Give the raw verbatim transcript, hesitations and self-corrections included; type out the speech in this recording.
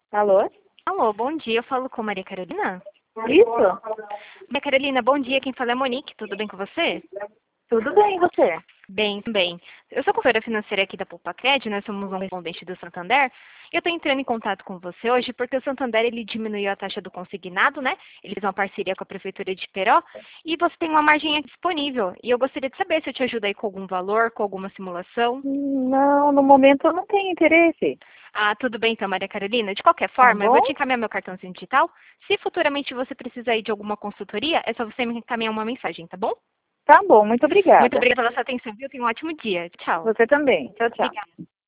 Alô? Alô, bom dia. Eu falo com Maria Carolina? Isso? Maria Carolina, bom dia. Quem fala é a Monique. Tudo bem com você? Tudo bem, e você? Bem, também. Eu sou consultora financeira aqui da Pulpacred, nós somos um correspondente do Santander. Eu estou entrando em contato com você hoje porque o Santander ele diminuiu a taxa do consignado, né? Ele fez uma parceria com a Prefeitura de Peró e você tem uma margem aqui disponível. E eu gostaria de saber se eu te ajudo aí com algum valor, com alguma simulação. Não, no momento eu não tenho interesse. Ah, tudo bem então, Maria Carolina. De qualquer Tá forma, eu vou bom? te encaminhar meu cartãozinho digital. Se futuramente você precisar aí de alguma consultoria, é só você me encaminhar uma mensagem, tá bom? Tá bom, muito Muito obrigada. obrigada pela sua atenção, viu? Tenha um ótimo dia. Tchau. Você também. Tchau, tchau. Obrigada.